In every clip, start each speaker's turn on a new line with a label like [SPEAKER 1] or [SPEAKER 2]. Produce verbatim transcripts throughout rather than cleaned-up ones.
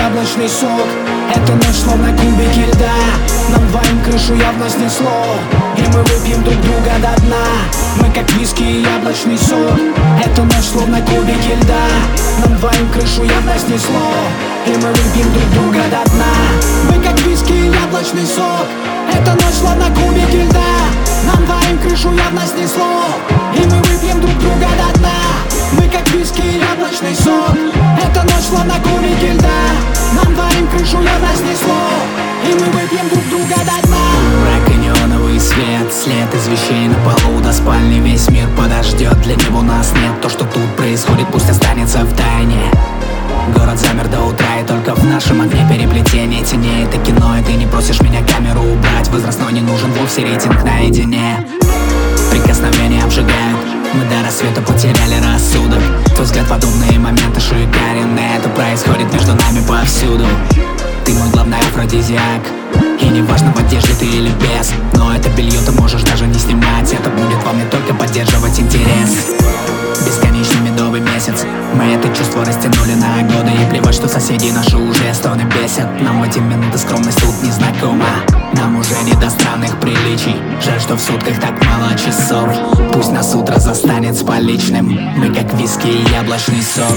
[SPEAKER 1] яблочный сок. Эта ночь словно кубики льда, нам двоим крышу явно снесло. И мы выпьем друг друга до дна, мы как виски и яблочный сок. Эта ночь словно кубики льда, нам двоим крышу явно снесло. И мы выпьем друг друга до дна, мы как виски и яблочный сок. Эта ночь словно кубики льда, нам двоим крышу явно снесло. И мы выпьем друг друга до дна, мы как виски и яблочный сок. Эта ночь словно кубики льда, нам двоим крышу явно снесло. И мы выпьем друг друга до дна.
[SPEAKER 2] Мрак и неоновый свет, след из вещей на полу до спальни. Весь мир подождет, для него нас нет. То, что тут происходит, пусть останется в тайне. Город замер до утра, и только в нашем огне переплетение теней. Это кино, и ты не просишь меня камеру убрать. Возрастной не нужен, вовсе рейтинг наедине. Прикосновения обжигают, мы до рассвета потеряли рассудок. Твой взгляд, подобные моменты шикарен, и это происходит между нами повсюду. Ты мой главный афродизиак, и не важно, в одежде ты или без. Но это белье ты можешь даже не снимать, это будет во мне только поддерживать интерес. Бесконечный медовый месяц, мы это чувство растянули на годы. И плевать, что соседи наши уже стоны бесят. Нам в эти минуты скромность тут не знакома. Нам уже не до странных приличий. Жаль, что в сутках так мало часов. Пусть нас утро застанет с поличным. Мы как виски и яблочный сок.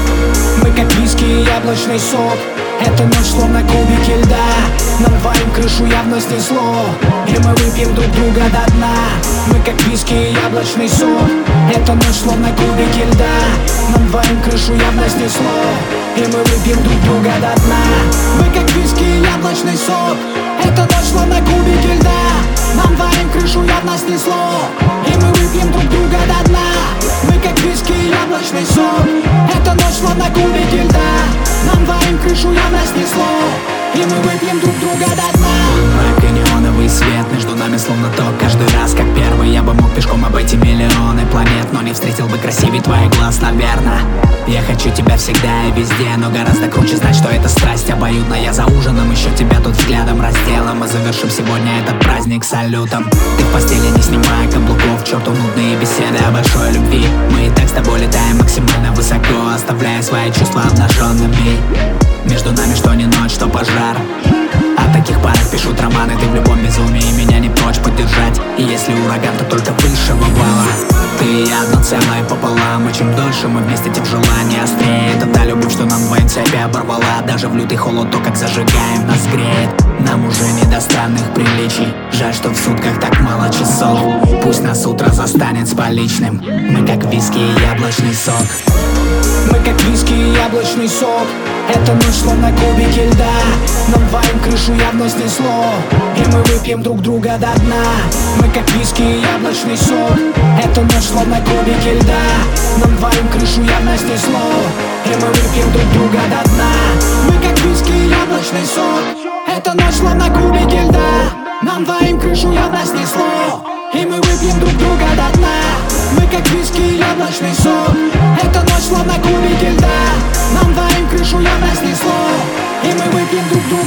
[SPEAKER 1] Мы как виски и яблочный сок. Эта ночь словно кубики льда, нам двоим крышу явно снесло. И мы выпьем друг друга до дна, мы как виски и яблочный сок. Эта ночь словно кубики льда, нам двоим крышу явно снесло. И мы выпьем друг друга до дна, мы как виски и яблочный сок. Эта ночь словно кубики льда, нам двоим крышу явно снесло. И мы выпьем друг друга до дна, мы как виски и яблочный сок. Эта ночь словно кубики льда, нам двоим крышу явно снесло. И мы выпьем друг друга до дна.
[SPEAKER 2] Мрак и неоновый свет, между нами словно ток. Каждый раз как первый я бы мог пешком обойти миллионы планет, но не встретил бы красивее твоих глаз, наверное. Я хочу тебя всегда и везде, но гораздо круче знать, что это страсть обоюдная. За ужином еще тебя тут взглядом разделом. Мы завершим сегодня этот праздник салютом. Ты в постели не снимая каблуков, черту нудные беседы о большой любви. Мы и так с тобой летаем максимально высоко, оставляя свои чувства обнаженными. Между нами что не ночь, что пожар. О таких парах пишут романы, ты в любом безумии меня не прочь поддержать. И если ураган, то только высшего балла. Ты и я одно целое пополам, и чем дольше мы вместе, тем желание острее. Это та любовь, что нам двоим цепи оборвала. Даже в лютый холод то, как зажигаем, нас греет. Нам уже не до странных приличий. Жаль, что в сутках так мало часов. Пусть нас утро застанет с поличным. Мы как виски и яблочный сок.
[SPEAKER 1] Мы как виски и яблочный сок. Эта ночь словно кубики льда, нам двоим крышу явно снесло. И мы выпьем друг друга до дна, мы как виски и яблочный сок. Эта ночь словно кубики льда, нам двоим крышу явно снесло. И мы выпьем друг друга до дна, мы как виски и яблочный сок. Эта ночь словно кубики льда, нам двоим крышу явно снесло. И мы выпьем друг друга до дна, мы как виски и яблочный сок. Эта ночь словно кубики льда, нам двоим крышу явно снесло. И мы выпьем друг друга.